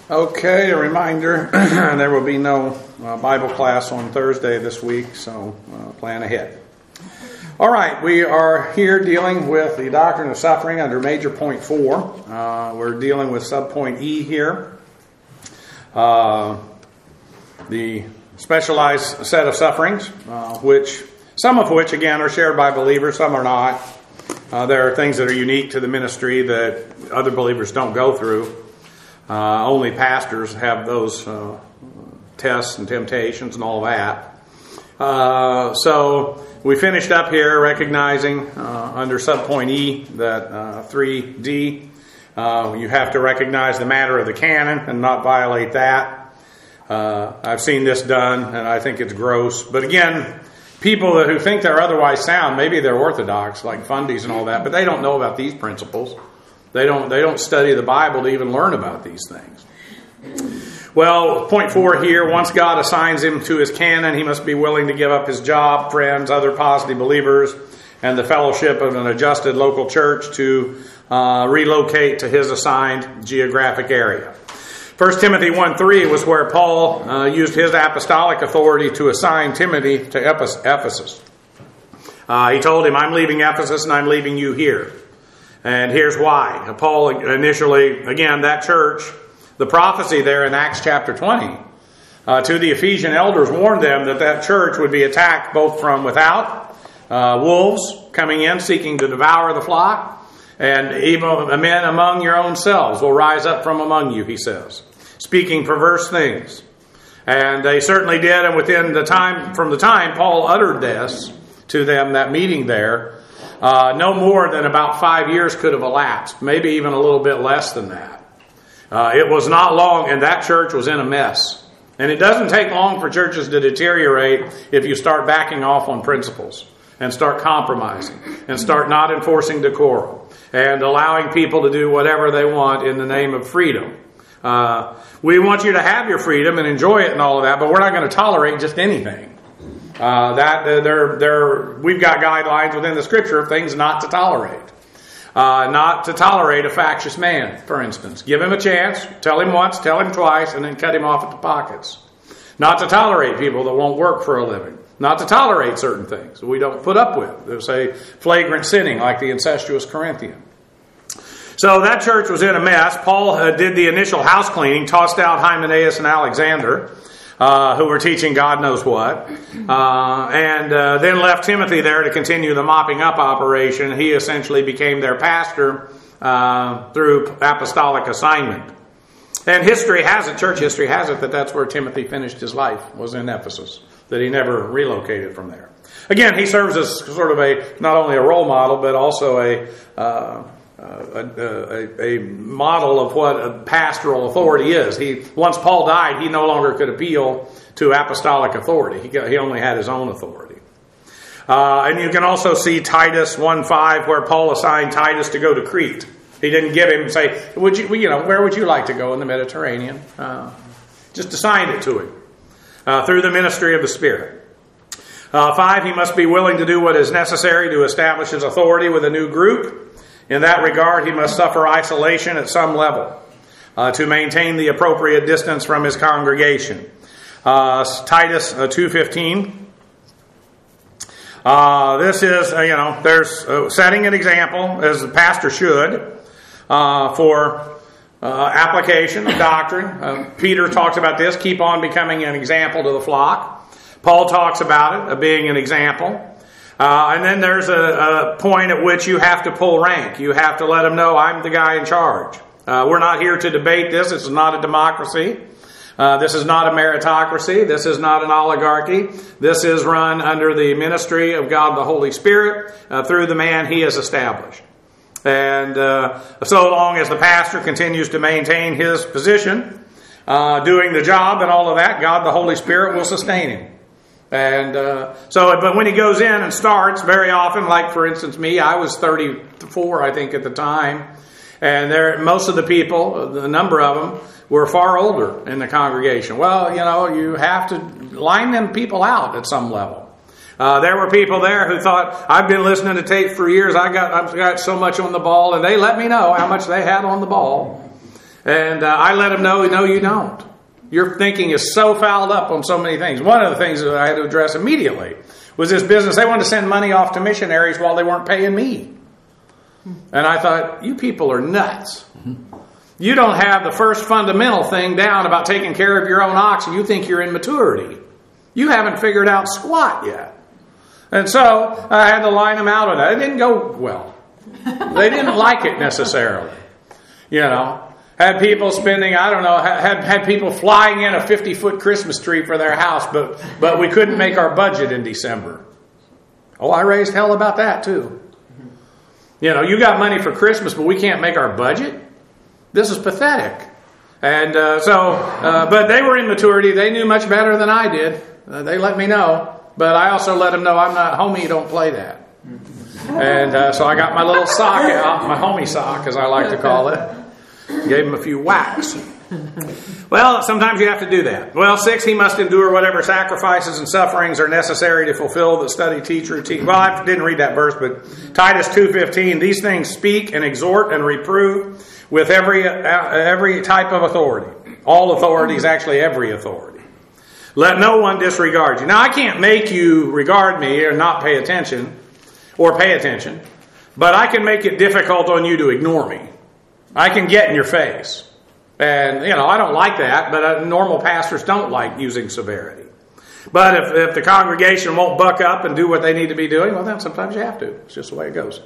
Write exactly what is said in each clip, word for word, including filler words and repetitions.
Okay, a reminder, there will be no uh, Bible class on Thursday this week, so uh, plan ahead. All right, we are here dealing with the doctrine of suffering under major point four. Uh, we're dealing with subpoint E here. Uh, the specialized set of sufferings, uh, which some of which, again, are shared by believers, some are not. Uh, there are things that are unique to the ministry that other believers don't go through. Uh, only pastors have those uh, tests and temptations and all that. Uh, so we finished up here recognizing uh, under subpoint E that uh, three D, uh, you have to recognize the matter of the canon and not violate that. Uh, I've seen this done and I think it's gross. But again, people that, who think they're otherwise sound, maybe they're orthodox like fundies and all that, but they don't know about these principles. They don't they don't study the Bible to even learn about these things. Well, point four here, once God assigns him to his canon, he must be willing to give up his job, friends, other positive believers, and the fellowship of an adjusted local church to uh, relocate to his assigned geographic area. First Timothy one three was where Paul uh, used his apostolic authority to assign Timothy to Ephesus. Uh, he told him, I'm leaving Ephesus and I'm leaving you here. And here's why. Paul initially, again, that church, the prophecy there in Acts chapter twenty, uh, to the Ephesian elders warned them that that church would be attacked both from without, uh, wolves coming in seeking to devour the flock, and even men among your own selves will rise up from among you, he says, speaking perverse things. And they certainly did, and within the time, from the time Paul uttered this to them, that meeting there, Uh, no more than about five years could have elapsed, maybe even a little bit less than that. Uh, it was not long, and that church was in a mess. And it doesn't take long for churches to deteriorate if you start backing off on principles and start compromising and start not enforcing decorum and allowing people to do whatever they want in the name of freedom. Uh, we want you to have your freedom and enjoy it and all of that, but we're not going to tolerate just anything. Uh, that uh, they're, they're, we've got guidelines within the Scripture of things not to tolerate. Uh, not to tolerate a factious man, for instance. Give him a chance, tell him once, tell him twice, and then cut him off at the pockets. Not to tolerate people that won't work for a living. Not to tolerate certain things that we don't put up with. There's a flagrant sinning like the incestuous Corinthian. So that church was in a mess. Paul uh, did the initial house cleaning, tossed out Hymenaeus and Alexander, Uh, who were teaching God knows what, uh, and uh, then left Timothy there to continue the mopping up operation. He essentially became their pastor uh, through apostolic assignment. And history has it, church history has it, that that's where Timothy finished his life, was in Ephesus, that he never relocated from there. Again, he serves as sort of a, not only a role model, but also a uh, Uh, a, a, a model of what a pastoral authority is. He once Paul died, he no longer could appeal to apostolic authority. He, got, he only had his own authority. Uh, and you can also see Titus one five, where Paul assigned Titus to go to Crete. He didn't give him say, "Would you, you know, where would you like to go in the Mediterranean?" Uh, just assigned it to him uh, through the ministry of the Spirit. Uh, five, he must be willing to do what is necessary to establish his authority with a new group. In that regard, he must suffer isolation at some level uh, to maintain the appropriate distance from his congregation. Uh, Titus uh, two fifteen. Uh, this is, uh, you know, there's uh, setting an example, as the pastor should, uh, for uh, application of doctrine. Uh, Peter talks about this, keep on becoming an example to the flock. Paul talks about it, of being an example. Uh, and then there's a, a point at which you have to pull rank. You have to let them know, I'm the guy in charge. Uh, we're not here to debate this. This is not a democracy. Uh, this is not a meritocracy. This is not an oligarchy. This is run under the ministry of God the Holy Spirit uh, through the man he has established. And uh, so long as the pastor continues to maintain his position, uh, doing the job and all of that, God the Holy Spirit will sustain him. And uh, so, but when he goes in and starts, very often, like for instance me, I was thirty-four, I think, at the time, and there, most of the people, the number of them, were far older in the congregation. Well, you know, you have to line them people out at some level. Uh, there were people there who thought, I've been listening to tape for years. I got, I've got so much on the ball, and they let me know how much they had on the ball. And uh, I let them know, no, you don't. Your thinking is so fouled up on so many things. One of the things that I had to address immediately was this business. They wanted to send money off to missionaries while they weren't paying me. And I thought, you people are nuts. You don't have the first fundamental thing down about taking care of your own ox, and you think you're in maturity. You haven't figured out squat yet. And so I had to line them out on that. It didn't go well. They didn't like it necessarily. You know, had people spending, I don't know, had had people flying in a fifty-foot Christmas tree for their house, but but we couldn't make our budget in December. Oh, I raised hell about that too. You know, you got money for Christmas, but we can't make our budget? This is pathetic. And uh, so, uh, but they were in maturity. They knew much better than I did. Uh, they let me know. But I also let them know I'm not, homie, don't play that. And uh, so I got my little sock out, my homie sock, as I like to call it. Gave him a few whacks. Well, sometimes you have to do that. Well, six, he must endure whatever sacrifices and sufferings are necessary to fulfill the study, teach, routine. Well, I didn't read that verse, but Titus two fifteen, these things speak and exhort and reprove with every uh, every type of authority. All authority is actually every authority. Let no one disregard you. Now, I can't make you regard me or not pay attention or pay attention, but I can make it difficult on you to ignore me. I can get in your face. And, you know, I don't like that, but uh, normal pastors don't like using severity. But if, if the congregation won't buck up and do what they need to be doing, well, then sometimes you have to. It's just the way it goes.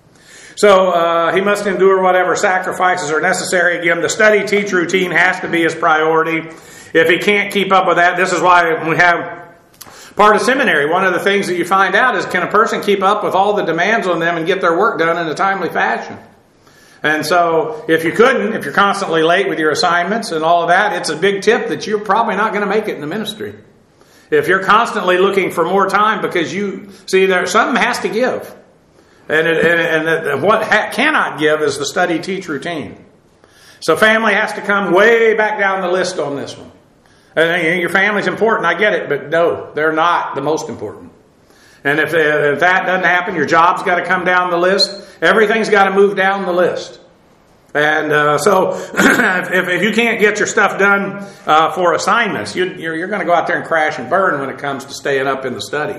So uh, he must endure whatever sacrifices are necessary. Again, the study, teach routine has to be his priority. If he can't keep up with that, this is why we have part of seminary. One of the things that you find out is, can a person keep up with all the demands on them and get their work done in a timely fashion? And so if you couldn't, if you're constantly late with your assignments and all of that, it's a big tip that you're probably not going to make it in the ministry. If you're constantly looking for more time because you see there something has to give. And, it, and, and what ha- cannot give is the study, teach routine. So family has to come way back down the list on this one. And your family's important, I get it, but no, they're not the most important. And if, if that doesn't happen, your job's got to come down the list. Everything's got to move down the list. And uh, so if, if you can't get your stuff done uh, for assignments, you, you're, you're going to go out there and crash and burn when it comes to staying up in the study.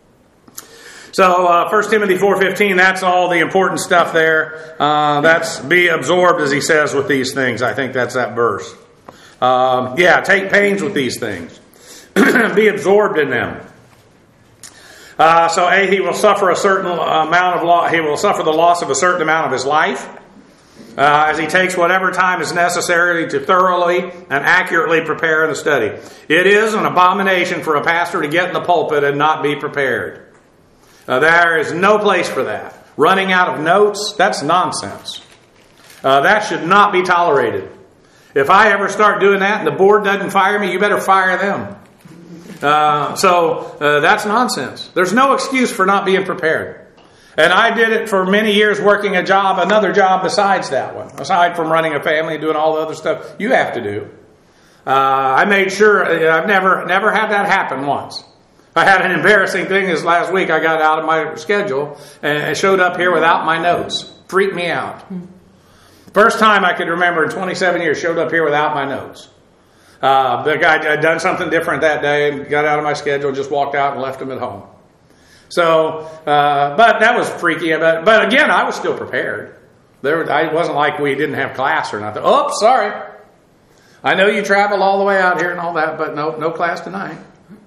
So uh, First Timothy four fifteen, that's all the important stuff there. Uh, that's be absorbed, as he says, with these things. I think that's that verse. Um, yeah, take pains with these things. Be absorbed in them. Uh, so, A, he will suffer a certain amount of loss. He will suffer the loss of a certain amount of his life uh, as he takes whatever time is necessary to thoroughly and accurately prepare the study. It is an abomination for a pastor to get in the pulpit and not be prepared. Uh, there is no place for that. Running out of notes, that's nonsense. Uh, that should not be tolerated. If I ever start doing that and the board doesn't fire me, you better fire them. Uh, so uh, that's nonsense. There's no excuse for not being prepared. And I did it for many years working a job, another job besides that one. Aside from running a family and doing all the other stuff you have to do. Uh, I made sure, I've never never had that happen once. I had an embarrassing thing this last week. I got out of my schedule and showed up here without my notes. Freaked me out. First time I could remember in twenty-seven years, showed up here without my notes. Uh, the guy had done something different that day and got out of my schedule, just walked out and left him at home. So, uh, but that was freaky. But, but again, I was still prepared. There, I wasn't like we didn't have class or nothing. Oh, sorry. I know you traveled all the way out here and all that, but no, no class tonight.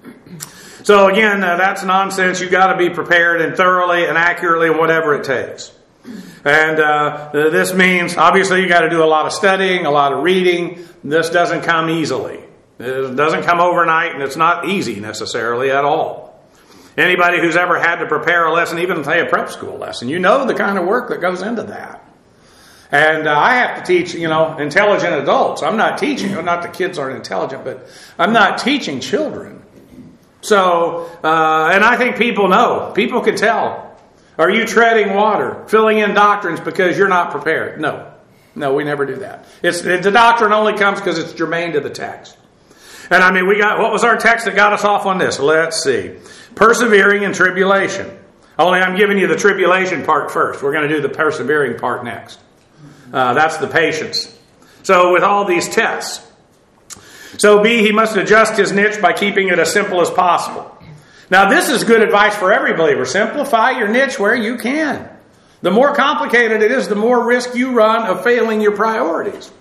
So again, uh, that's nonsense. You've got to be prepared and thoroughly and accurately and whatever it takes. And uh, this means, obviously, you got to do a lot of studying, a lot of reading. This doesn't come easily. It doesn't come overnight, and it's not easy necessarily at all. Anybody who's ever had to prepare a lesson, even say a prep school lesson, you know the kind of work that goes into that. And uh, I have to teach, you know, intelligent adults. I'm not teaching, not the kids aren't intelligent, but I'm not teaching children. So, uh, and I think people know. People can tell. Are you treading water, filling in doctrines because you're not prepared? No. No, we never do that. It's, it, the doctrine only comes because it's germane to the text. And I mean, we got, what was our text that got us off on this? Let's see. Persevering in tribulation. Only I'm giving you the tribulation part first. We're going to do the persevering part next. Uh, that's the patience. So with all these tests. So B, he must adjust his niche by keeping it as simple as possible. Now this is good advice for every believer. Simplify your niche where you can. The more complicated it is, the more risk you run of failing your priorities.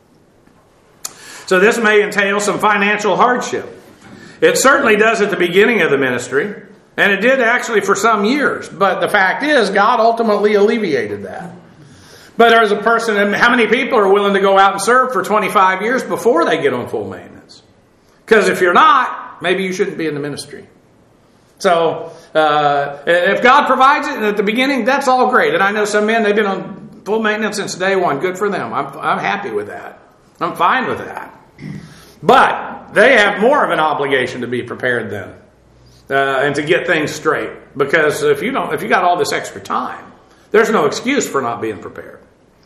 So this may entail some financial hardship. It certainly does at the beginning of the ministry, and it did actually for some years. But the fact is, God ultimately alleviated that. But there's a person, and how many people are willing to go out and serve for twenty-five years before they get on full maintenance? Because if you're not, maybe you shouldn't be in the ministry. So uh, if God provides it at the beginning, that's all great. And I know some men, they've been on full maintenance since day one. Good for them. I'm, I'm happy with that. I'm fine with that. But they have more of an obligation to be prepared then uh, and to get things straight. Because if you don't, if you got all this extra time, there's no excuse for not being prepared.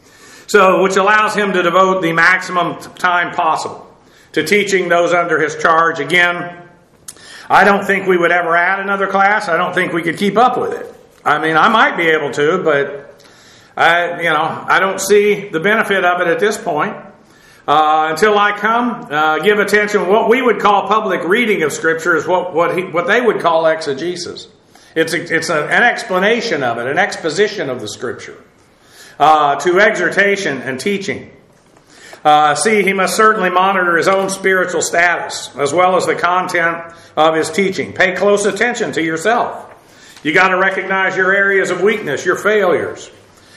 So, which allows him to devote the maximum time possible to teaching those under his charge. Again, I don't think we would ever add another class. I don't think we could keep up with it. I mean, I might be able to, but I, you know, I don't see the benefit of it at this point. Uh, until I come, uh, give attention. What we would call public reading of Scripture is what what, he, what they would call exegesis. It's a, it's a, an explanation of it, an exposition of the Scripture, uh, to exhortation and teaching. Uh, see, he must certainly monitor his own spiritual status as well as the content of his teaching. Pay close attention to yourself. You got to recognize your areas of weakness, your failures,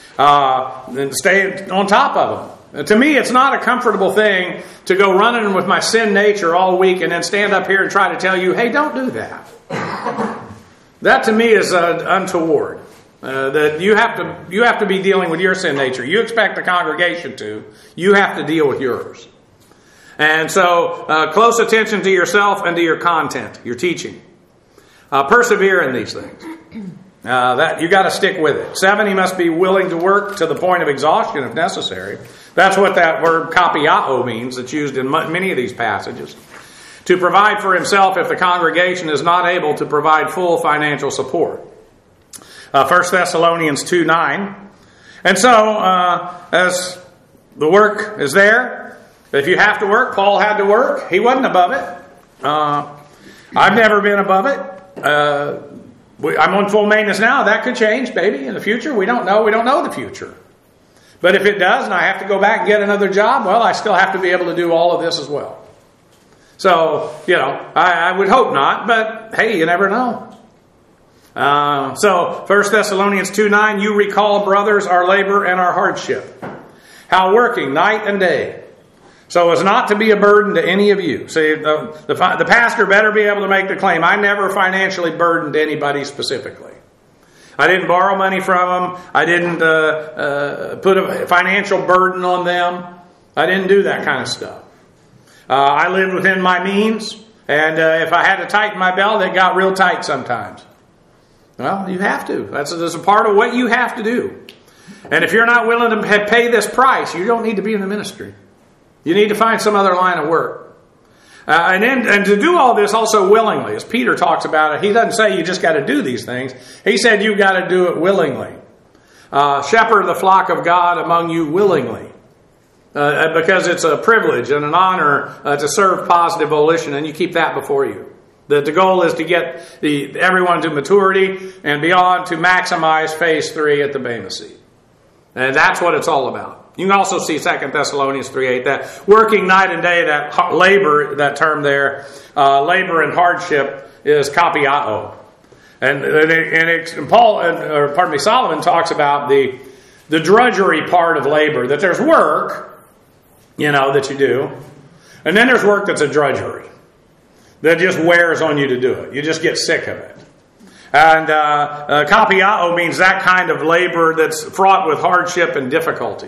uh, and stay on top of them. To me, it's not a comfortable thing to go running with my sin nature all week and then stand up here and try to tell you, hey, don't do that. That to me is uh, untoward. Uh, that you have to you have to be dealing with your sin nature. You expect the congregation to. You have to deal with yours. And so, uh, close attention to yourself and to your content, your teaching. Uh, persevere in these things. Uh, that you got to stick with it. Seven, he must be willing to work to the point of exhaustion if necessary. That's what that word kapiao means. It's used in many of these passages. To provide for himself if the congregation is not able to provide full financial support. Uh, First Thessalonians two nine. And so, uh, as the work is there, if you have to work, Paul had to work. He wasn't above it. Uh, I've never been above it. Uh, I'm on full maintenance now. That could change, maybe, in the future. We don't know. We don't know the future. But if it does and I have to go back and get another job, well, I still have to be able to do all of this as well. So, you know, I, I would hope not, but hey, you never know. Uh, so, First Thessalonians two nine, you recall, brothers, our labor and our hardship. How working night and day. So as not to be a burden to any of you. See, the, the, the pastor better be able to make the claim, I never financially burdened anybody specifically. I didn't borrow money from them. I didn't uh, uh, put a financial burden on them. I didn't do that kind of stuff. Uh, I lived within my means, and uh, if I had to tighten my belt, it got real tight sometimes. Well, you have to. That's, that's a part of what you have to do. And if you're not willing to pay this price, you don't need to be in the ministry. You need to find some other line of work. Uh, and then, and to do all this also willingly, as Peter talks about it, he doesn't say you just got to do these things. He said you've got to do it willingly. Uh, shepherd the flock of God among you willingly. Uh, because it's a privilege and an honor uh, to serve positive volition, and you keep that before you. That the goal is to get the everyone to maturity and beyond to maximize phase three at the Bema seat. And that's what it's all about. You can also see Second Thessalonians three eight, that working night and day, that labor, that term there, uh, labor and hardship is kapiao. And, and, it, and, it, and Paul, or pardon me, Solomon talks about the, the drudgery part of labor, that there's work, you know, that you do, and then there's work that's a drudgery, that just wears on you to do it. You just get sick of it. And uh, uh, kapiao means that kind of labor that's fraught with hardship and difficulty.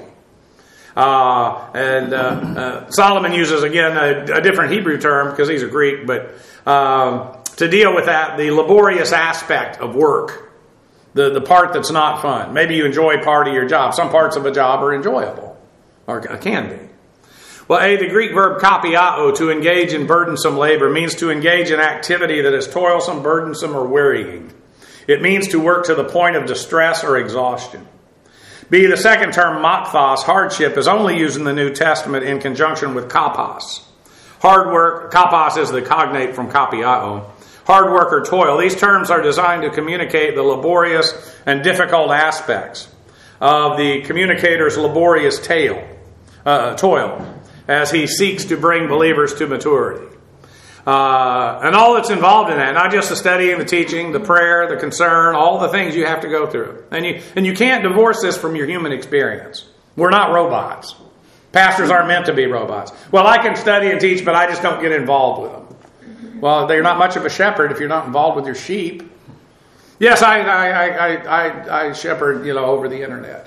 Uh, and uh, uh, Solomon uses, again, a, a different Hebrew term because he's a Greek, but um, to deal with that, the laborious aspect of work, the, the part that's not fun. Maybe you enjoy part of your job. Some parts of a job are enjoyable, or can be. Well, A, the Greek verb kapiao, to engage in burdensome labor, means to engage in activity that is toilsome, burdensome, or wearying. It means to work to the point of distress or exhaustion. B, the second term, makthos, hardship, is only used in the New Testament in conjunction with kapos. Hard work, kapos is the cognate from kapiao. Hard work or toil. These terms are designed to communicate the laborious and difficult aspects of the communicator's laborious tale, uh, toil, as he seeks to bring believers to maturity. Uh, and all that's involved in that, not just the studying, the teaching, the prayer, the concern, all the things you have to go through. And you, and you can't divorce this from your human experience. We're not robots. Pastors aren't meant to be robots. Well, I can study and teach, but I just don't get involved with them. Well, they're not much of a shepherd if you're not involved with your sheep. Yes, I I I I, I shepherd, you know, over the internet.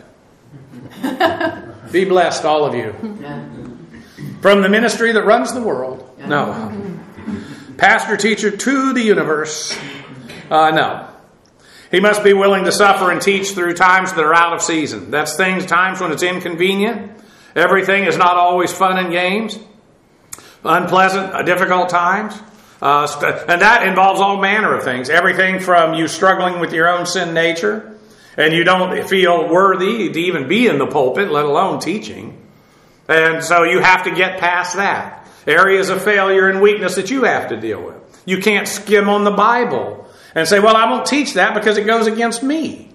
Be blessed, all of you. From the ministry that runs the world. No. Pastor, teacher to the universe. Uh, no. He must be willing to suffer and teach through times that are out of season. That's things, times when it's inconvenient. Everything is not always fun and games. Unpleasant, uh, difficult times. Uh, and that involves all manner of things. Everything from you struggling with your own sin nature, and you don't feel worthy to even be in the pulpit, let alone teaching. And so you have to get past that. Areas of failure and weakness that you have to deal with. You can't skim on the Bible and say, well, I won't teach that because it goes against me.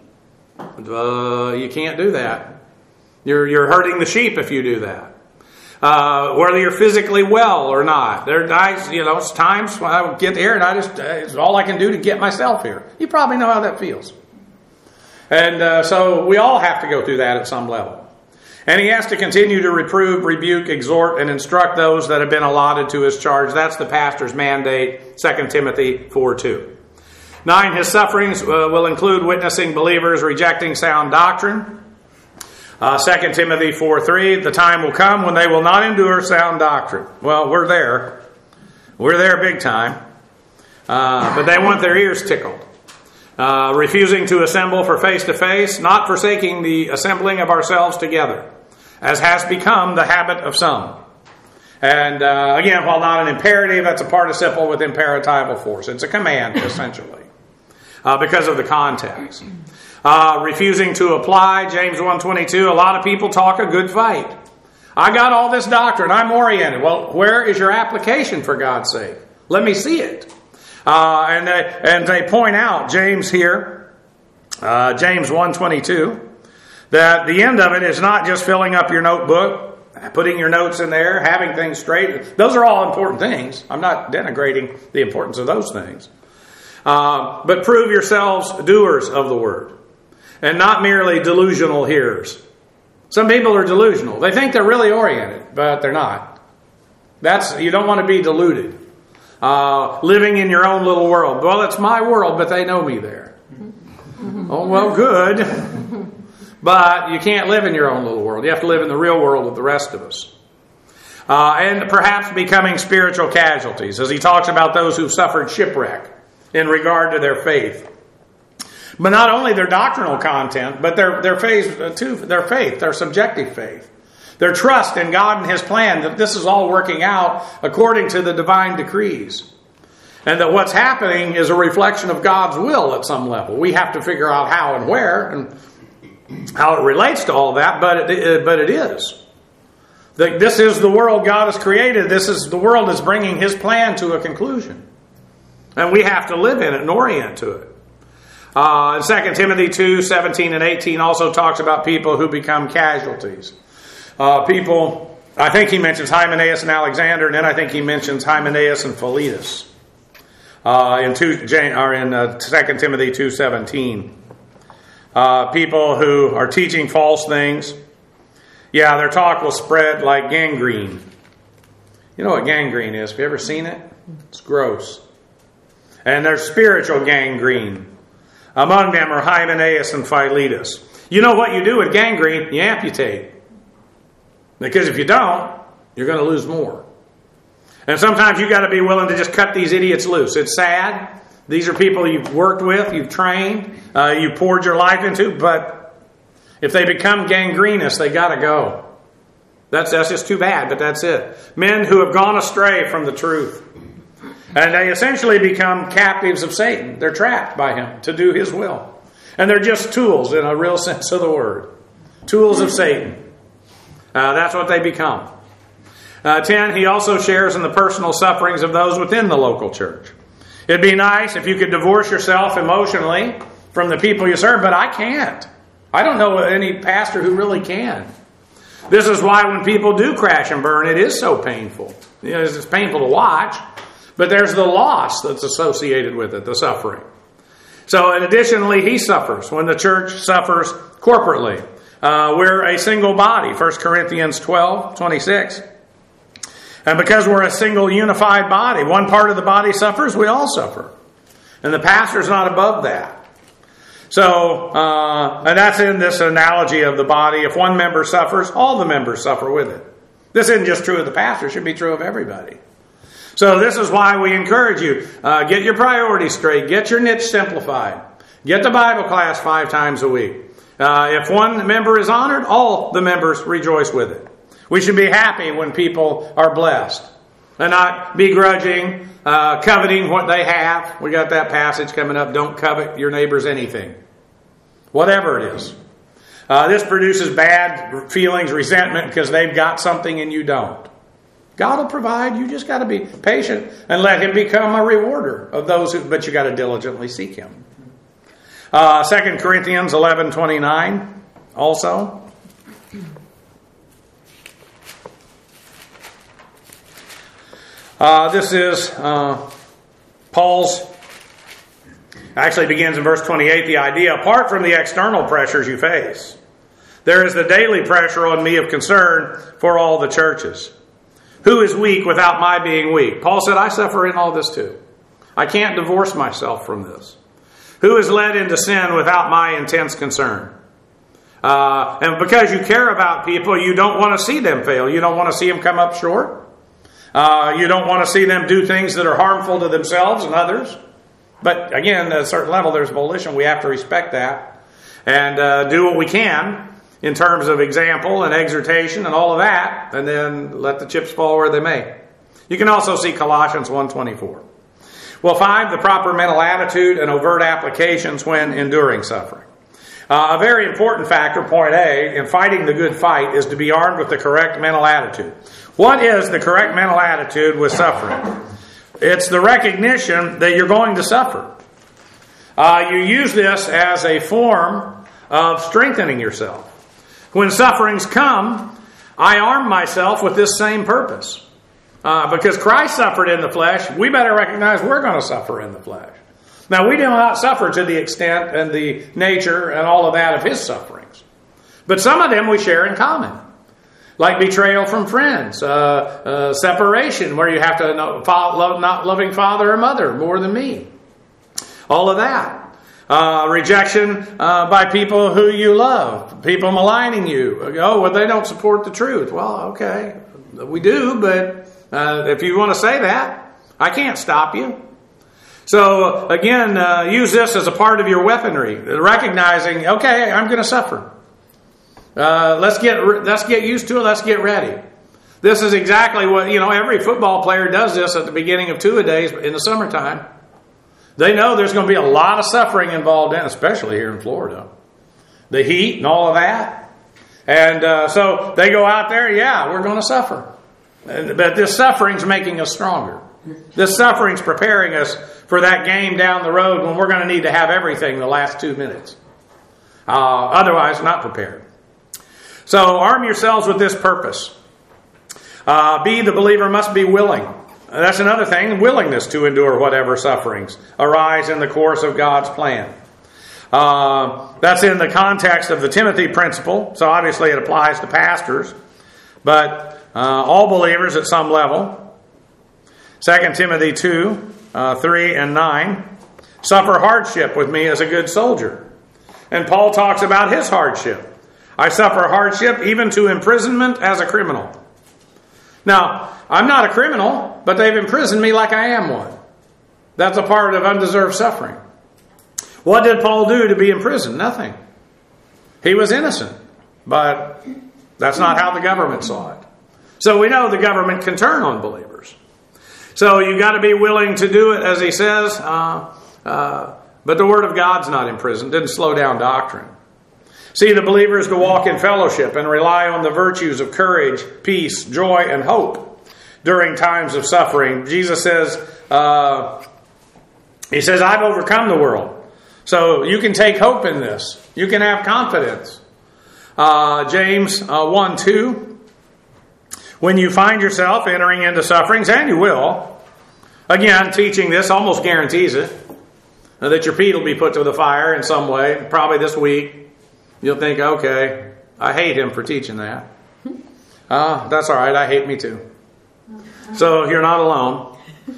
Uh, you can't do that. You're, you're hurting the sheep if you do that. Uh, whether you're physically well or not. There are, you know, it's times when I get here and I just, uh, it's all I can do to get myself here. You probably know how that feels. And uh, so we all have to go through that at some level. And he has to continue to reprove, rebuke, exhort, and instruct those that have been allotted to his charge. That's the pastor's mandate, Second Timothy four two. Nine, his sufferings uh, will include witnessing believers rejecting sound doctrine. Uh, Second Timothy four three, the time will come when they will not endure sound doctrine. Well, we're there. We're there big time. Uh, but they want their ears tickled. Uh, refusing to assemble for face-to-face, not forsaking the assembling of ourselves together, as has become the habit of some. And uh, again, while not an imperative, that's a participle with imperatival force. It's a command, essentially, uh, because of the context. Uh, refusing to apply, James one twenty-two, a lot of people talk a good fight. I got all this doctrine, I'm oriented. Well, where is your application, for God's sake? Let me see it. Uh, and, they, and they point out, James here, uh, James one twenty-two, that the end of it is not just filling up your notebook, putting your notes in there, having things straight. Those are all important things. I'm not denigrating the importance of those things. Uh, but prove yourselves doers of the word, and not merely delusional hearers. Some people are delusional. They think they're really oriented, but they're not. That's, you don't want to be deluded. Uh, living in your own little world. Well, it's my world, but they know me there. Oh, well, good. But you can't live in your own little world. You have to live in the real world with the rest of us. Uh, and perhaps becoming spiritual casualties, as he talks about those who've suffered shipwreck in regard to their faith. But not only their doctrinal content, but their, their faith, too, their faith, their subjective faith. Their trust in God and His plan, that this is all working out according to the divine decrees. And that what's happening is a reflection of God's will at some level. We have to figure out how and where and how it relates to all of that, but it, but it is. That this is the world God has created. This is the world that's bringing His plan to a conclusion. And we have to live in it and orient to it. Uh, Second Timothy two seventeen and eighteen also talks about people who become casualties. Uh, people, I think he mentions Hymenaeus and Alexander, and then I think he mentions Hymenaeus and Philetus uh, in two, or in uh, Second Timothy two seventeen. Uh, people who are teaching false things. Yeah, their talk will spread like gangrene. You know what gangrene is? Have you ever seen it? It's gross. And there's spiritual gangrene. Among them are Hymenaeus and Philetus. You know what you do with gangrene? You amputate. Because if you don't, you're going to lose more. And sometimes you've got to be willing to just cut these idiots loose. It's sad. These are people you've worked with, you've trained, uh, you poured your life into, but if they become gangrenous, they got to go. That's, that's just too bad, but that's it. Men who have gone astray from the truth. And they essentially become captives of Satan. They're trapped by him to do his will. And they're just tools in a real sense of the word. tools of Satan. Uh, that's what they become. Uh, ten, he also shares in the personal sufferings of those within the local church. It'd be nice if you could divorce yourself emotionally from the people you serve, but I can't. I don't know any pastor who really can. This is why when people do crash and burn, it is so painful. You know, it's painful to watch, but there's the loss that's associated with it, the suffering. So, and additionally, he suffers when the church suffers corporately. Uh, we're a single body, First Corinthians twelve twenty-six. And because we're a single unified body, one part of the body suffers, we all suffer. And the pastor's not above that. So, uh, and that's in this analogy of the body. If one member suffers, all the members suffer with it. This isn't just true of the pastor, it should be true of everybody. So this is why we encourage you, uh, get your priorities straight, get your niche simplified, get the Bible class five times a week. Uh, if one member is honored, all the members rejoice with it. We should be happy when people are blessed and not begrudging, uh, coveting what they have. We got that passage coming up, don't covet your neighbor's anything. Whatever it is. Uh, this produces bad feelings, resentment, because they've got something and you don't. God will provide. You just got to be patient and let Him become a rewarder of those who, but you got to diligently seek Him. Uh, Second Corinthians eleven twenty-nine also. Uh, this is uh, Paul's, actually begins in verse twenty-eight, the idea, apart from the external pressures you face, there is the daily pressure on me of concern for all the churches. Who is weak without my being weak? Paul said, I suffer in all this too. I can't divorce myself from this. Who is led into sin without my intense concern? Uh, and because you care about people, you don't want to see them fail. You don't want to see them come up short. Uh, you don't want to see them do things that are harmful to themselves and others. But again, at a certain level, there's volition. We have to respect that and uh, do what we can in terms of example and exhortation and all of that, and then let the chips fall where they may. You can also see Colossians one twenty-four. Well, five, the proper mental attitude and overt applications when enduring suffering. Uh, a very important factor, point A, in fighting the good fight is to be armed with the correct mental attitude. What is the correct mental attitude with suffering? It's the recognition that you're going to suffer. Uh, you use this as a form of strengthening yourself. When sufferings come, I arm myself with this same purpose. Uh, because Christ suffered in the flesh, we better recognize we're going to suffer in the flesh. Now, we do not suffer to the extent and the nature and all of that of His sufferings. But some of them we share in common. Like betrayal from friends, uh, uh, separation, where you have to know, love, not loving father or mother more than me. All of that. Uh, rejection uh, by people who you love. People maligning you. Oh, well, they don't support the truth. Well, okay. We do, but uh, if you want to say that, I can't stop you. So, again, uh, use this as a part of your weaponry. Recognizing, okay, I'm going to suffer. Uh, let's get let's get used to it. Let's get ready. This is exactly what, you know, every football player does this at the beginning of two-a-days in the summertime. They know there's going to be a lot of suffering involved in, especially here in Florida. The heat and all of that. And uh, so they go out there, yeah, we're going to suffer. And, but this suffering's making us stronger. This suffering's preparing us for that game down the road when we're going to need to have everything the last two minutes. Uh, otherwise, not prepared. So arm yourselves with this purpose. Uh, B, the believer must be willing. That's another thing, willingness to endure whatever sufferings arise in the course of God's plan. Uh, that's in the context of the Timothy principle, so obviously it applies to pastors, but uh, all believers at some level. Second Timothy two, uh, three and nine, suffer hardship with me as a good soldier. And Paul talks about his hardship. I suffer hardship even to imprisonment as a criminal. Now, I'm not a criminal, but they've imprisoned me like I am one. That's a part of undeserved suffering. What did Paul do to be imprisoned? Nothing. He was innocent, but that's not how the government saw it. So we know the government can turn on believers. So you got to be willing to do it, as he says, uh, uh, but the Word of God's not imprisoned. Didn't slow down doctrine. See, the believer is to walk in fellowship and rely on the virtues of courage, peace, joy, and hope during times of suffering. Jesus says, uh, He says, I've overcome the world. So you can take hope in this. You can have confidence. Uh, James uh, one two. When you find yourself entering into sufferings, and you will, again, teaching this almost guarantees it, uh, that your feet will be put to the fire in some way, probably this week. You'll think, okay, I hate him for teaching that. Uh, that's all right, I hate me too. So you're not alone.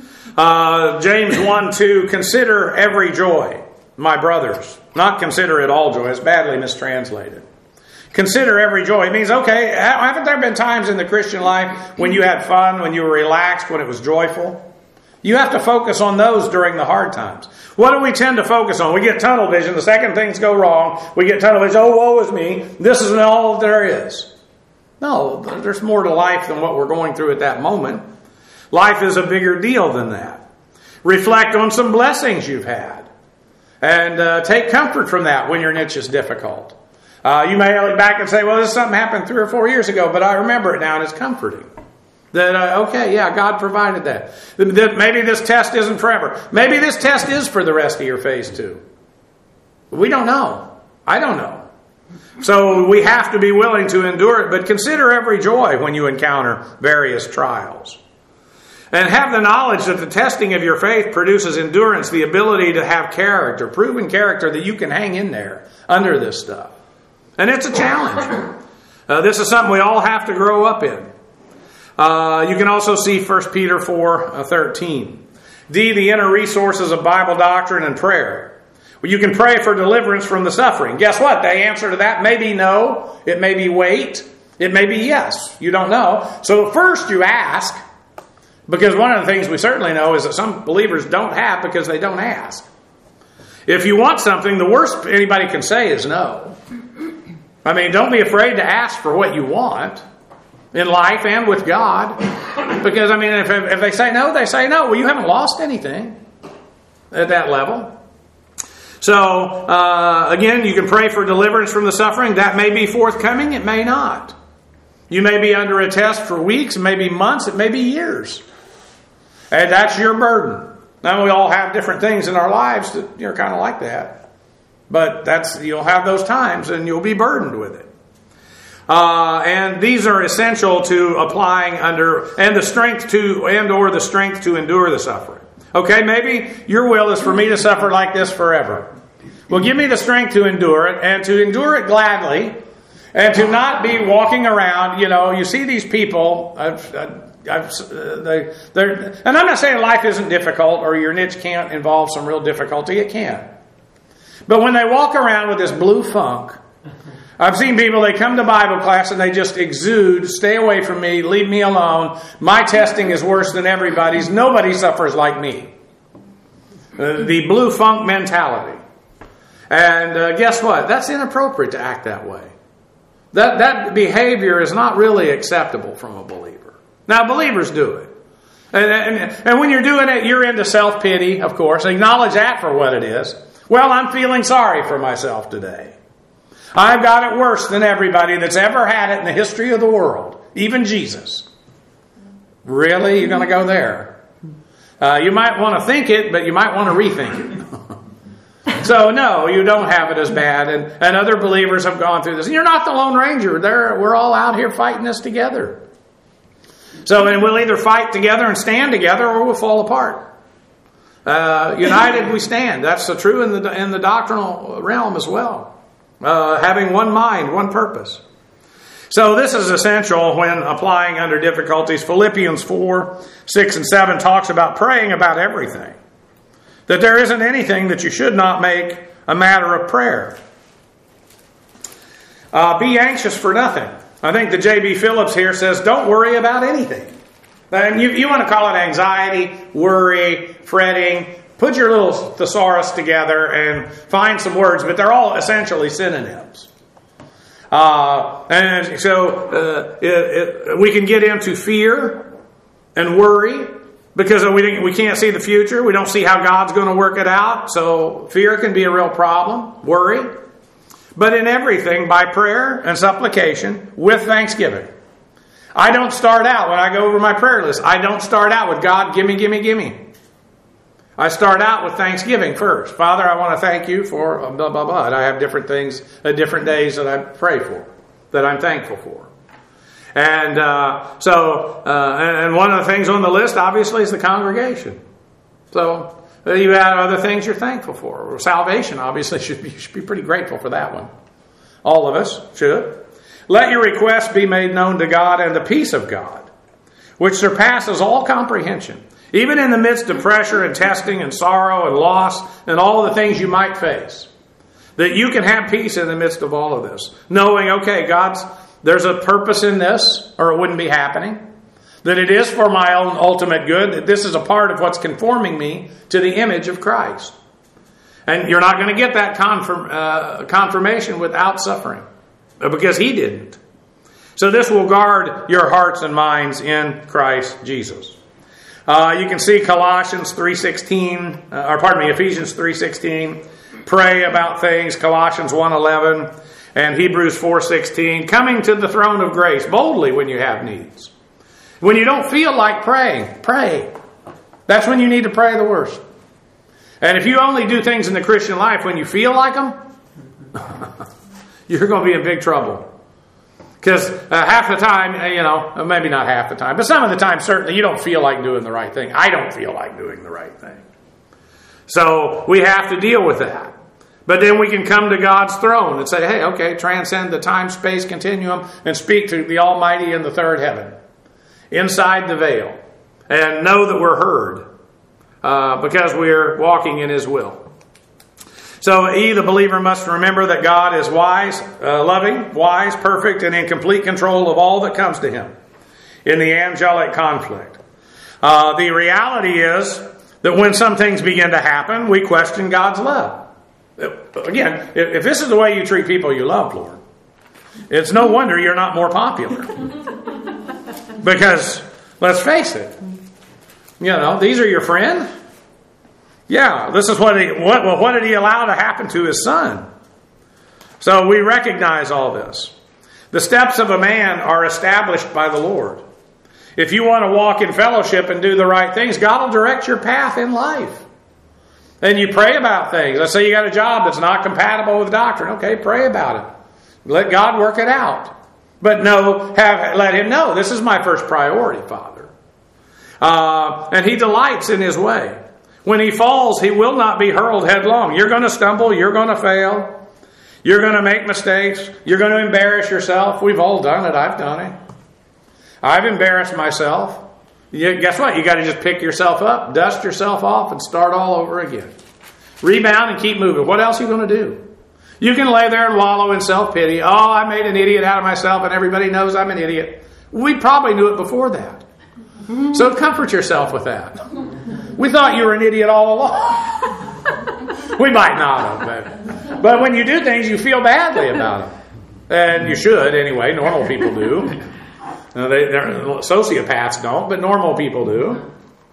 Uh, James one two, consider every joy, my brothers. Not consider it all joy. It's badly mistranslated. Consider every joy. It means, okay, haven't there been times in the Christian life when you had fun, when you were relaxed, when it was joyful? You have to focus on those during the hard times. What do we tend to focus on? We get tunnel vision. The second things go wrong, we get tunnel vision. Oh, woe is me. This isn't all there is. No, there's more to life than what we're going through at that moment. Life is a bigger deal than that. Reflect on some blessings you've had. And uh, take comfort from that when your niche is difficult. Uh, you may look back and say, well, this something happened three or four years ago, but I remember it now and it's comforting. That, uh, okay, yeah, God provided that. That. Maybe this test isn't forever. Maybe this test is for the rest of your phase two. We don't know. I don't know. So we have to be willing to endure it, but consider every joy when you encounter various trials. And have the knowledge that the testing of your faith produces endurance, the ability to have character, proven character that you can hang in there under this stuff. And it's a challenge. Uh, this is something we all have to grow up in. Uh, you can also see First Peter four thirteen. D, the inner resources of Bible doctrine and prayer. Well, you can pray for deliverance from the suffering. Guess what? The answer to that may be no. It may be wait. It may be yes. You don't know. So first you ask. Because one of the things we certainly know is that some believers don't have because they don't ask. If you want something, the worst anybody can say is no. I mean, don't be afraid to ask for what you want in life and with God. Because, I mean, if, if they say no, they say no. Well, you haven't lost anything at that level. So, uh, again, you can pray for deliverance from the suffering. That may be forthcoming. It may not. You may be under a test for weeks, maybe months, it may be years. And that's your burden. Now, we all have different things in our lives that are kind of like that. But that's you'll have those times and you'll be burdened with it. Uh, and these are essential to applying under, and the strength to, and or the strength to endure the suffering. Okay, maybe your will is for me to suffer like this forever. Well, give me the strength to endure it, and to endure it gladly, and to not be walking around, you know, you see these people, I've, I've, uh, they, they're, and I'm not saying life isn't difficult or your niche can't involve some real difficulty, it can. But when they walk around with this blue funk, I've seen people, they come to Bible class and they just exude, stay away from me, leave me alone. My testing is worse than everybody's. Nobody suffers like me. Uh, the blue funk mentality. And uh, guess what? That's inappropriate to act that way. That, that behavior is not really acceptable from a believer. Now, believers do it. And, and, and when you're doing it, you're into self-pity, of course. Acknowledge that for what it is. Well, I'm feeling sorry for myself today. I've got it worse than everybody that's ever had it in the history of the world. Even Jesus. Really? You're going to go there? Uh, you might want to think it, but you might want to rethink it. So, no, you don't have it as bad. And, and other believers have gone through this. And you're not the Lone Ranger. They're, we're all out here fighting this together. So, and we'll either fight together and stand together, or we'll fall apart. Uh, united we stand. That's the true in the in the doctrinal realm as well. Uh, having one mind, one purpose. So this is essential when applying under difficulties. Philippians four, six, and seven talks about praying about everything. That there isn't anything that you should not make a matter of prayer. Uh, be anxious for nothing. I think the J B Phillips here says, don't worry about anything. And you, you want to call it anxiety, worry, fretting. Put your little thesaurus together and find some words, but they're all essentially synonyms. Uh, and so uh, it, it, we can get into fear and worry because we, we can't see the future. We don't see how God's going to work it out. So fear can be a real problem. Worry. but in everything by prayer and supplication with thanksgiving. I don't start out, when I go over my prayer list, I don't start out with God, gimme, gimme, gimme. I start out with thanksgiving first. Father, I want to thank you for blah, blah, blah. And I have different things, uh, different days that I pray for, that I'm thankful for. And uh, so, uh, and one of the things on the list, obviously, is the congregation. So, you have other things you're thankful for. Salvation, obviously, should be, you should be pretty grateful for that one. All of us should. Let your requests be made known to God, and the peace of God, which surpasses all comprehension, even in the midst of pressure and testing and sorrow and loss and all the things you might face, that you can have peace in the midst of all of this, knowing, okay, God's, there's a purpose in this, or it wouldn't be happening. That it is for my own ultimate good, that this is a part of what's conforming me to the image of Christ. And you're not going to get that confirm, uh, confirmation without suffering, because He didn't. So this will guard your hearts and minds in Christ Jesus. Uh, you can see Colossians three sixteen, uh, or pardon me, Ephesians three sixteen. Pray about things, Colossians one eleven, and Hebrews four sixteen. Coming to the throne of grace boldly when you have needs. When you don't feel like praying, pray. That's when you need to pray the worst. And if you only do things in the Christian life when you feel like them, you're going to be in big trouble. Because uh, half the time, you know, maybe not half the time, but some of the time, certainly, you don't feel like doing the right thing. I don't feel like doing the right thing. So we have to deal with that. But then we can come to God's throne and say, hey, okay, transcend the time-space continuum and speak to the Almighty in the third heaven, inside the veil, and know that we're heard uh, because we're walking in His will. So, E, the believer must remember that God is wise, uh, loving, wise, perfect, and in complete control of all that comes to Him in the angelic conflict. Uh, the reality is that when some things begin to happen, we question God's love. Again, if this is the way you treat people you love, Lord, it's no wonder you're not more popular. Because, let's face it, you know, these are your friends. Yeah, this is what he, what, well, what did He allow to happen to His Son? So we recognize all this. The steps of a man are established by the Lord. If you want to walk in fellowship and do the right things, God will direct your path in life. And you pray about things. Let's say you got a job that's not compatible with doctrine. Okay, pray about it. Let God work it out. But no, have let Him know, this is my first priority, Father. Uh, and He delights in His way. When he falls, he will not be hurled headlong. You're going to stumble. You're going to fail. You're going to make mistakes. You're going to embarrass yourself. We've all done it. I've done it. I've embarrassed myself. You, guess what? You got to just pick yourself up, dust yourself off, and start all over again. Rebound and keep moving. What else are you going to do? You can lay there and wallow in self-pity. Oh, I made an idiot out of myself, and everybody knows I'm an idiot. We probably knew it before that. So comfort yourself with that. We thought you were an idiot all along. We might not have, but, but when you do things, you feel badly about them. And you should, anyway. Normal people do. Now, they, sociopaths don't, but normal people do.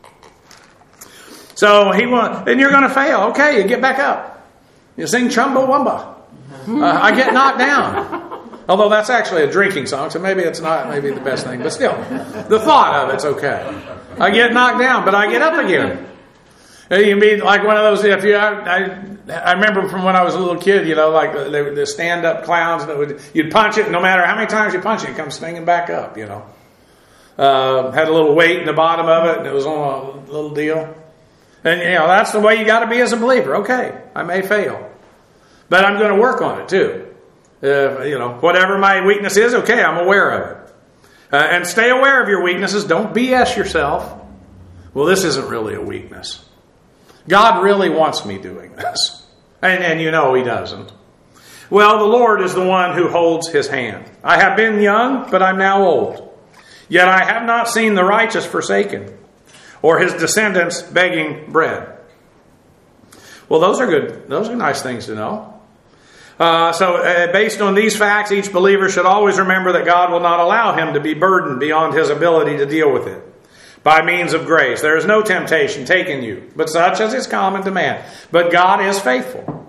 So he want, and you're going to fail. Okay, you get back up. You sing Chumbawamba. Uh, I get knocked down. Although that's actually a drinking song, so maybe it's not maybe the best thing. But still, the thought of it's okay. I get knocked down, but I get up again. And you can be like one of those, if you, I, I, I remember from when I was a little kid, you know, like the, the stand-up clowns, that would, you'd punch it, no matter how many times you punch it, it comes swinging back up, you know. Uh, had a little weight in the bottom of it, and it was on a little deal. And, you know, that's the way you got to be as a believer. Okay, I may fail, but I'm going to work on it too. Uh, you know, whatever my weakness is, okay, I'm aware of it. Uh, and stay aware of your weaknesses. Don't B S yourself. Well, this isn't really a weakness. God really wants me doing this. And, and you know He doesn't. Well, the Lord is the one who holds His hand. I have been young, but I'm now old. Yet I have not seen the righteous forsaken, or his descendants begging bread. Well, those are good. Those are nice things to know. Uh, so uh, based on these facts, each believer should always remember that God will not allow him to be burdened beyond his ability to deal with it. By means of grace, there is no temptation taken you, but such as is common to man. But God is faithful.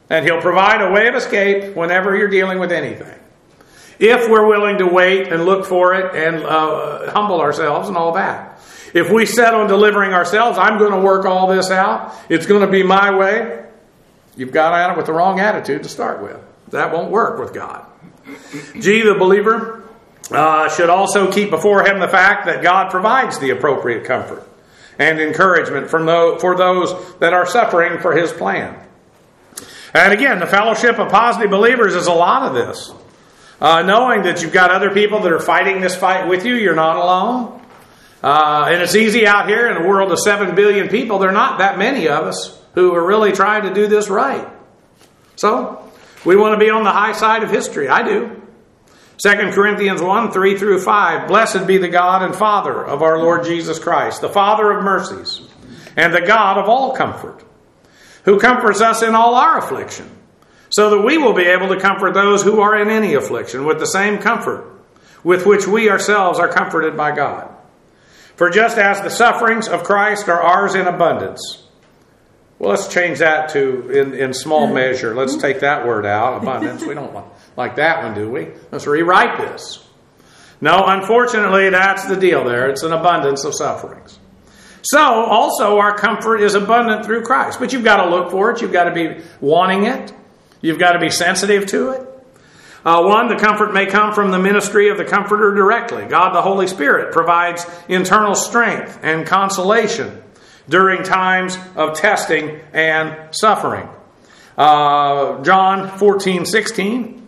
And He'll provide a way of escape whenever you're dealing with anything. If we're willing to wait and look for it and uh, humble ourselves and all that. If we set on delivering ourselves, I'm going to work all this out, it's going to be my way, you've got at it with the wrong attitude to start with. That won't work with God. G, the believer uh, should also keep before him the fact that God provides the appropriate comfort and encouragement from those, for those that are suffering for His plan. And again, the fellowship of positive believers is a lot of this. Uh, knowing that you've got other people that are fighting this fight with you, you're not alone. Uh, and it's easy out here in a world of seven billion people. There are not that many of us who are really trying to do this right. So, we want to be on the high side of history. I do. Second Corinthians one, three through five. Blessed be the God and Father of our Lord Jesus Christ, the Father of mercies, and the God of all comfort, who comforts us in all our affliction, so that we will be able to comfort those who are in any affliction with the same comfort with which we ourselves are comforted by God. For just as the sufferings of Christ are ours in abundance. Well, let's change that to in, in small measure. Let's take that word out, abundance. We don't want, like that one, do we? Let's rewrite this. No, unfortunately, that's the deal there. It's an abundance of sufferings. So, also, our comfort is abundant through Christ. But you've got to look for it. You've got to be wanting it. You've got to be sensitive to it. Uh, one, the comfort may come from the ministry of the Comforter directly. God, the Holy Spirit, provides internal strength and consolation during times of testing and suffering. Uh, John fourteen sixteen.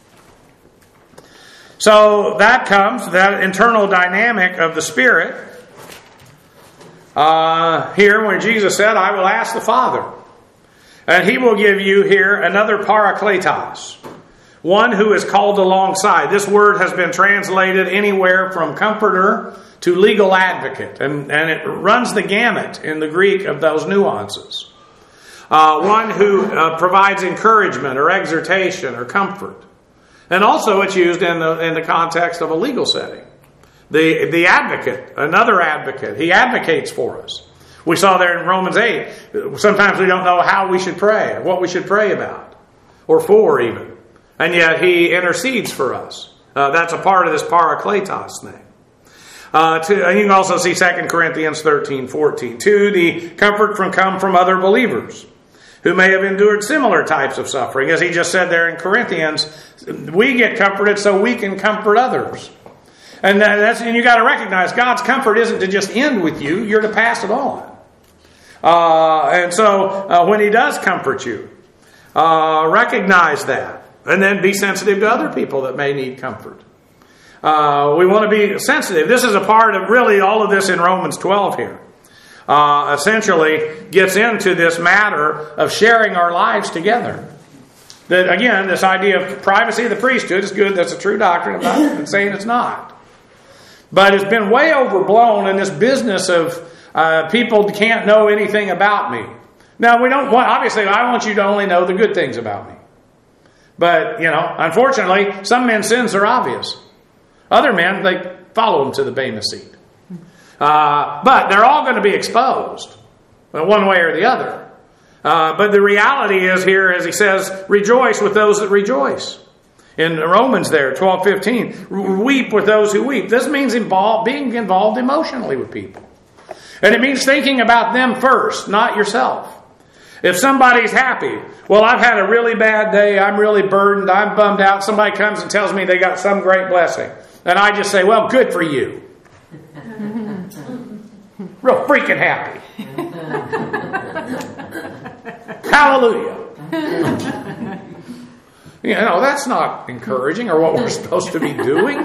So that comes, that internal dynamic of the Spirit. Uh, here, when Jesus said, I will ask the Father, and He will give you here another parakletos, one who is called alongside. This word has been translated anywhere from comforter to legal advocate, and, and it runs the gamut in the Greek of those nuances. Uh, one who uh, provides encouragement or exhortation or comfort. And also it's used in the, in the context of a legal setting. The, the advocate, another advocate, he advocates for us. We saw there in Romans eight, sometimes we don't know how we should pray, what we should pray about, or for even. And yet he intercedes for us. Uh, that's a part of this parakletos thing. Uh, to, you can also see Second Corinthians thirteen fourteen. Two, the comfort from come from other believers who may have endured similar types of suffering. As he just said there in Corinthians, we get comforted so we can comfort others. And that's and you got to recognize God's comfort isn't to just end with you; you're to pass it on. Uh, and so, uh, when He does comfort you, uh, recognize that, and then be sensitive to other people that may need comfort. Uh, we want to be sensitive. This is a part of really all of this in Romans twelve here. Uh, essentially gets into this matter of sharing our lives together. That again, this idea of privacy of the priesthood is good. That's a true doctrine. I'm not saying it's not. But it's been way overblown in this business of uh, people can't know anything about me. Now, we don't want, obviously, I want you to only know the good things about me. But, you know, unfortunately, some men's sins are obvious. Other men, they follow them to the Bema seat. Uh, but they're all going to be exposed, one way or the other. Uh, but the reality is here, as he says, rejoice with those that rejoice. In Romans there, twelve fifteen, weep with those who weep. This means involved, being involved emotionally with people. And it means thinking about them first, not yourself. If somebody's happy, well, I've had a really bad day, I'm really burdened, I'm bummed out, somebody comes and tells me they got some great blessing. And I just say, well, good for you. Real freaking happy. Hallelujah. You know, that's not encouraging or what we're supposed to be doing.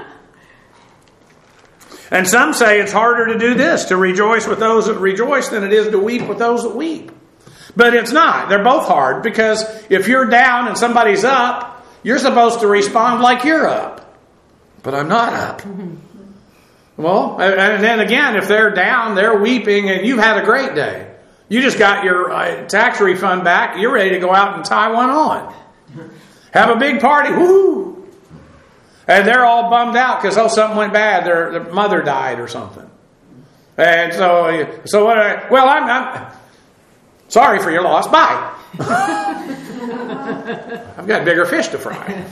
And some say it's harder to do this, to rejoice with those that rejoice, than it is to weep with those that weep. But it's not. They're both hard, because if you're down and somebody's up, you're supposed to respond like you're up. But I'm not up. Well, and then again, if they're down, they're weeping, and you've had a great day. You just got your tax refund back. You're ready to go out and tie one on. Have a big party. Woo! And they're all bummed out because, oh, something went bad. Their, their mother died or something. And so, so what? I, well, I'm, I'm sorry for your loss. Bye. I've got bigger fish to fry.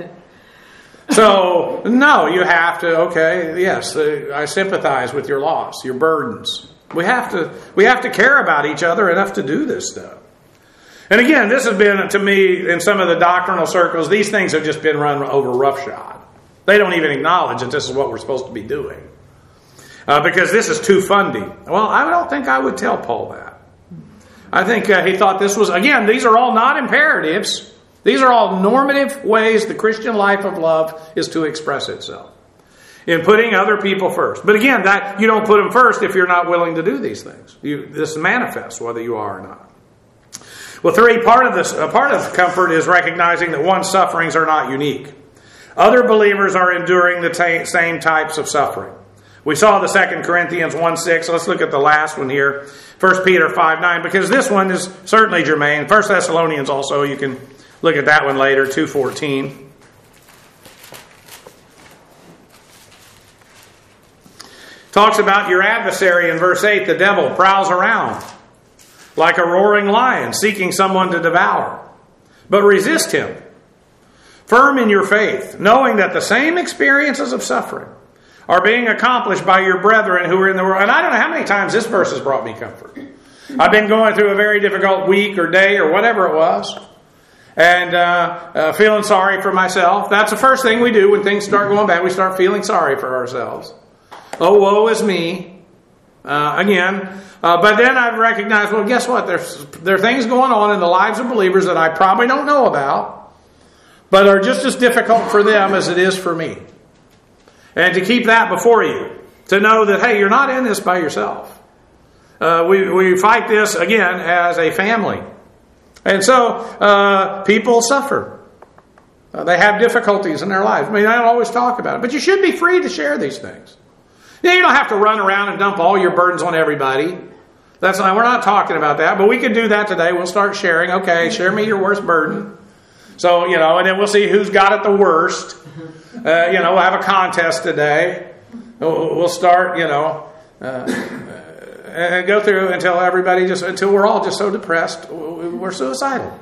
So, no, you have to, okay, yes, uh, I sympathize with your loss, your burdens. We have to we have to care about each other enough to do this stuff. And again, this has been, to me, in some of the doctrinal circles, these things have just been run over roughshod. They don't even acknowledge that this is what we're supposed to be doing. Uh, because this is too funding. Well, I don't think I would tell Paul that. I think uh, he thought this was, again, these are all not imperatives. These are all normative ways the Christian life of love is to express itself. In putting other people first. But again, that you don't put them first if you're not willing to do these things. You, this manifests whether you are or not. Well, three, part of this, uh, part of comfort is recognizing that one's sufferings are not unique. Other believers are enduring the t- same types of suffering. We saw the Second Corinthians one six. Let's look at the last one here. First Peter five nine, because this one is certainly germane. First Thessalonians also, you can look at that one later, two fourteen. Talks about your adversary in verse eight. The devil prowls around like a roaring lion, seeking someone to devour. But resist him, firm in your faith, knowing that the same experiences of suffering are being accomplished by your brethren who are in the world. And I don't know how many times this verse has brought me comfort. I've been going through a very difficult week or day or whatever it was, and uh, uh, feeling sorry for myself. That's the first thing we do when things start going bad. We start feeling sorry for ourselves. Oh, woe is me. Uh, again. Uh, but then I've recognized, well, guess what? There's, there are things going on in the lives of believers that I probably don't know about, but are just as difficult for them as it is for me. And to keep that before you. To know that, hey, you're not in this by yourself. Uh, we, we fight this, again, as a family. And so, uh, people suffer. Uh, they have difficulties in their lives. I mean, I don't always talk about it. But you should be free to share these things. Yeah, you don't have to run around and dump all your burdens on everybody. That's not, we're not talking about that, but we could do that today. We'll start sharing. Okay, share me your worst burden. So, you know, and then we'll see who's got it the worst. Uh, you know, we'll have a contest today. We'll, we'll start, you know, uh, and go through until everybody just, until we're all just so depressed, we're suicidal.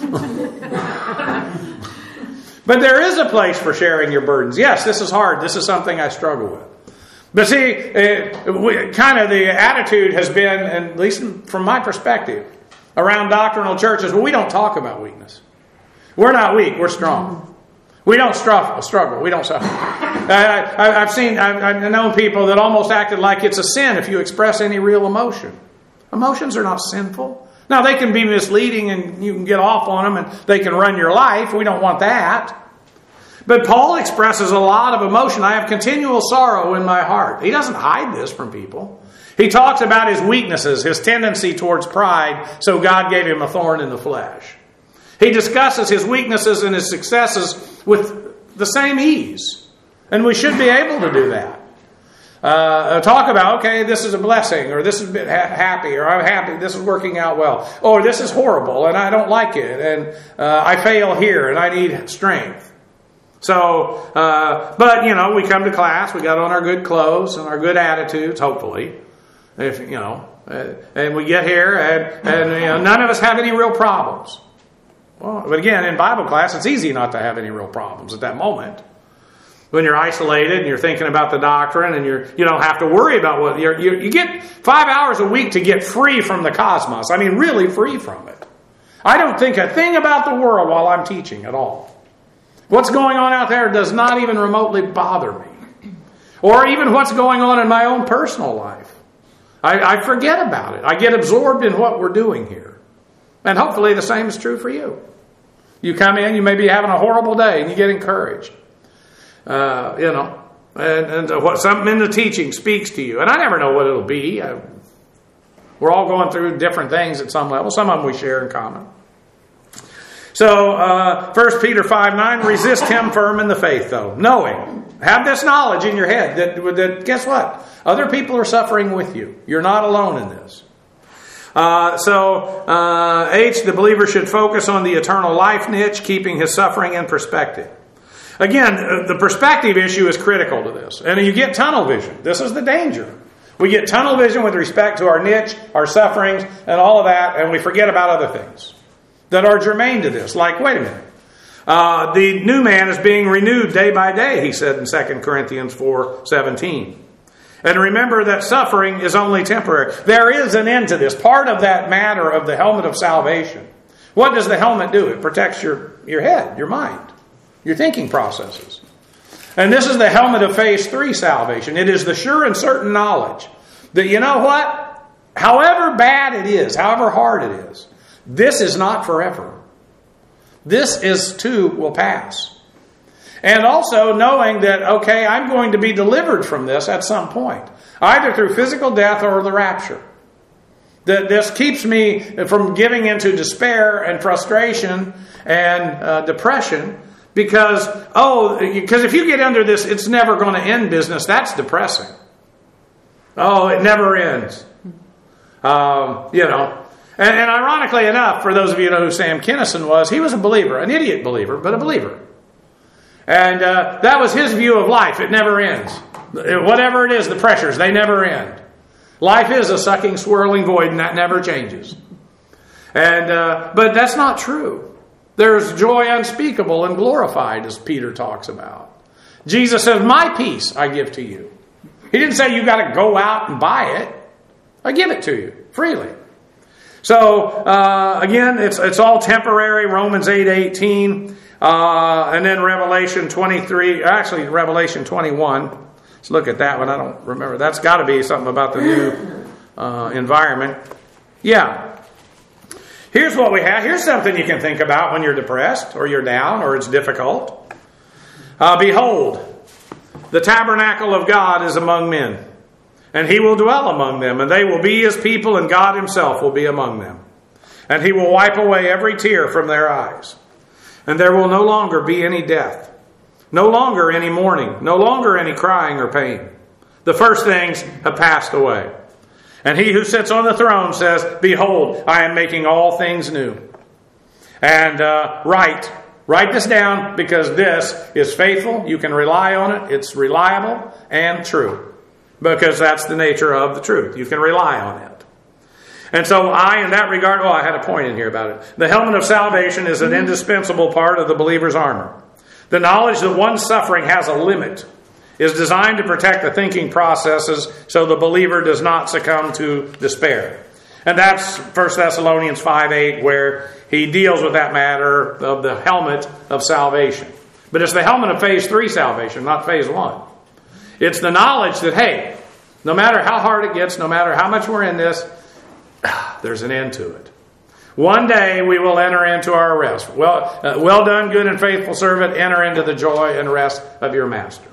But there is a place for sharing your burdens. Yes, this is hard. This is something I struggle with. But see, it, we, kind of the attitude has been, at least from my perspective, around doctrinal churches, well, we don't talk about weakness. We're not weak, we're strong. We don't struggle, struggle. We don't suffer. I, I, I've seen, I've, I've known people that almost acted like it's a sin if you express any real emotion. Emotions are not sinful. Now, they can be misleading and you can get off on them and they can run your life. We don't want that. But Paul expresses a lot of emotion. I have continual sorrow in my heart. He doesn't hide this from people. He talks about his weaknesses, his tendency towards pride, so God gave him a thorn in the flesh. He discusses his weaknesses and his successes with the same ease. And we should be able to do that. Uh, talk about, okay, this is a blessing, or this is a bit ha- happy, or I'm happy, this is working out well. Or this is horrible, and I don't like it, and uh, I fail here, and I need strength. So, uh, but, you know, we come to class, we got on our good clothes and our good attitudes, hopefully, if you know, uh, and we get here, and, and you know, none of us have any real problems. Well, but again, in Bible class, it's easy not to have any real problems at that moment. When you're isolated and you're thinking about the doctrine and you're, you don't have to worry about what, you're, you you get five hours a week to get free from the cosmos. I mean, really free from it. I don't think a thing about the world while I'm teaching at all. What's going on out there does not even remotely bother me. Or even what's going on in my own personal life. I, I forget about it. I get absorbed in what we're doing here. And hopefully the same is true for you. You come in, you may be having a horrible day, and you get encouraged. Uh, you know, and, and what something in the teaching speaks to you. And I never know what it'll be. I, we're all going through different things at some level. Some of them we share in common. So, uh, First Peter five nine, resist him firm in the faith, though. Knowing. Have this knowledge in your head that, that guess what? Other people are suffering with you. You're not alone in this. Uh, so, uh, H, the believer should focus on the eternal life niche, keeping his suffering in perspective. Again, the perspective issue is critical to this. And you get tunnel vision. This is the danger. We get tunnel vision with respect to our niche, our sufferings, and all of that, and we forget about other things. that are germane to this. Like, wait a minute. Uh, the new man is being renewed day by day, he said in Second Corinthians four seventeen. And remember that suffering is only temporary. There is an end to this. Part of that matter of the helmet of salvation. What does the helmet do? It protects your, your head, your mind, your thinking processes. And this is the helmet of phase three salvation. It is the sure and certain knowledge that, you know what? However bad it is, however hard it is, this is not forever. This is too will pass. And also knowing that, okay, I'm going to be delivered from this at some point, either through physical death or the rapture. That this keeps me from giving into despair and frustration and uh, depression because, oh, because if you get under this, it's never going to end business. That's depressing. Oh, it never ends. Um, you know. And, and ironically enough, for those of you who know who Sam Kinison was, he was a believer, an idiot believer, but a believer. And uh, that was his view of life. It never ends. Whatever it is, the pressures, they never end. Life is a sucking, swirling void, and that never changes. And uh, but that's not true. There's joy unspeakable and glorified, as Peter talks about. Jesus says, my peace I give to you. He didn't say you got to go out and buy it. I give it to you freely. So, uh, again, it's it's all temporary, Romans eight eighteen. Uh, and then Revelation twenty-three, actually Revelation twenty-one. Let's look at that one. I don't remember. That's got to be something about the new uh, environment. Yeah. Here's what we have. Here's something you can think about when you're depressed or you're down or it's difficult. Uh, Behold, the tabernacle of God is among men, and he will dwell among them, and they will be his people, and God himself will be among them. And he will wipe away every tear from their eyes. And there will no longer be any death, no longer any mourning, no longer any crying or pain. The first things have passed away. And he who sits on the throne says, Behold, I am making all things new. And uh, write, write this down because this is faithful. You can rely on it. It's reliable and true because that's the nature of the truth. You can rely on it. And so I, in that regard, oh, I had a point in here about it. The helmet of salvation is an indispensable part of the believer's armor. The knowledge that one's suffering has a limit is designed to protect the thinking processes so the believer does not succumb to despair. And that's First Thessalonians five eight, where he deals with that matter of the helmet of salvation. But it's the helmet of phase three salvation, not phase one. It's the knowledge that, hey, no matter how hard it gets, no matter how much we're in this, there's an end to it. One day we will enter into our rest. Well, uh, well done, good and faithful servant. Enter into the joy and rest of your master.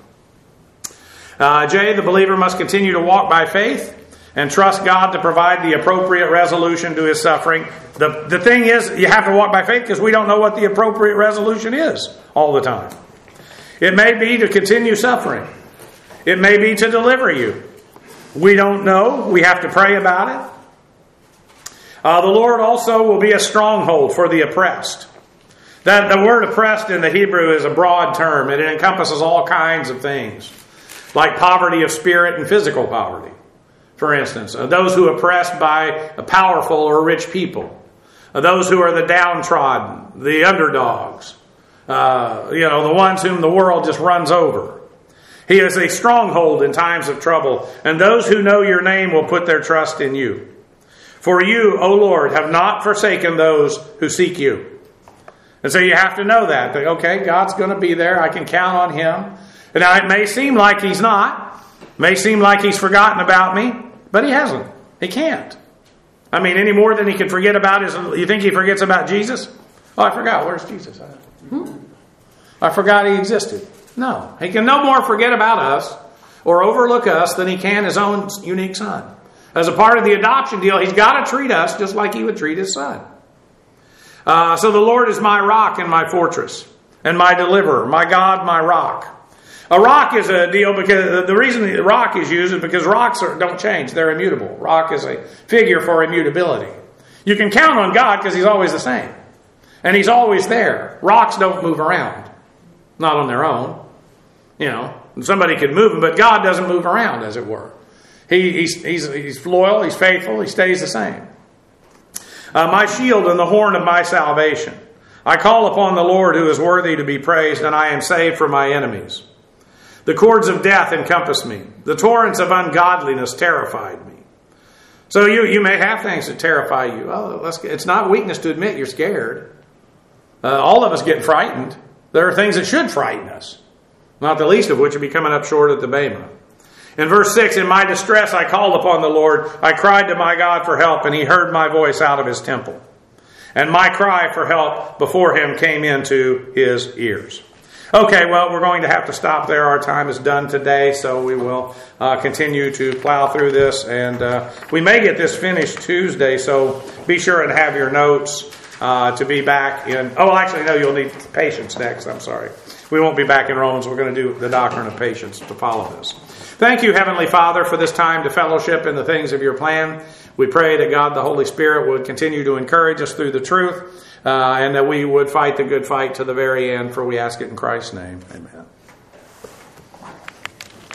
Uh, J, the believer must continue to walk by faith and trust God to provide the appropriate resolution to his suffering. The, the thing is, you have to walk by faith because we don't know what the appropriate resolution is all the time. It may be to continue suffering. It may be to deliver you. We don't know. We have to pray about it. Uh, the Lord also will be a stronghold for the oppressed. That the word oppressed in the Hebrew is a broad term. It encompasses all kinds of things, like poverty of spirit and physical poverty. For instance, uh, those who are oppressed by a powerful or rich people, uh, those who are the downtrodden, the underdogs, uh, you know, the ones whom the world just runs over. He is a stronghold in times of trouble, and those who know your name will put their trust in you. For you, O Lord, have not forsaken those who seek you. And so you have to know that. that okay, God's going to be there. I can count on him. And now it may seem like he's not. May seem like he's forgotten about me. But he hasn't. He can't. I mean, any more than he can forget about his... You think he forgets about Jesus? Oh, I forgot. Where's Jesus? Hmm? I forgot he existed. No. He can no more forget about us or overlook us than he can his own unique son. As a part of the adoption deal, he's got to treat us just like he would treat his son. Uh, so the Lord is my rock and my fortress and my deliverer, my God, my rock. A rock is a deal because the reason the rock is used is because rocks are, don't change. They're immutable. Rock is a figure for immutability. You can count on God because he's always the same. And he's always there. Rocks don't move around. Not on their own. You know, somebody could move them, but God doesn't move around, as it were. He, he's, he's, he's loyal, he's faithful, he stays the same. uh, my shield and the horn of my salvation. I call upon the Lord who is worthy to be praised, and I am saved from my enemies. The cords of death encompassed me. The torrents of ungodliness terrified me. So you, you may have things that terrify you. Well, let's, it's not weakness to admit you're scared. Uh, all of us get frightened. There are things that should frighten us, not the least of which would be coming up short at the Bema. In verse six, in my distress I called upon the Lord. I cried to my God for help, and he heard my voice out of his temple. And my cry for help before him came into his ears. Okay, well, we're going to have to stop there. Our time is done today, so we will uh, continue to plow through this. And uh, we may get this finished Tuesday, so be sure and have your notes uh, to be back in... Oh, actually, no, you'll need patience next. I'm sorry. We won't be back in Romans. We're going to do the doctrine of patience to follow this. Thank you, Heavenly Father, for this time to fellowship in the things of your plan. We pray that God, the Holy Spirit, would continue to encourage us through the truth, uh, and that we would fight the good fight to the very end, for we ask it in Christ's name. Amen.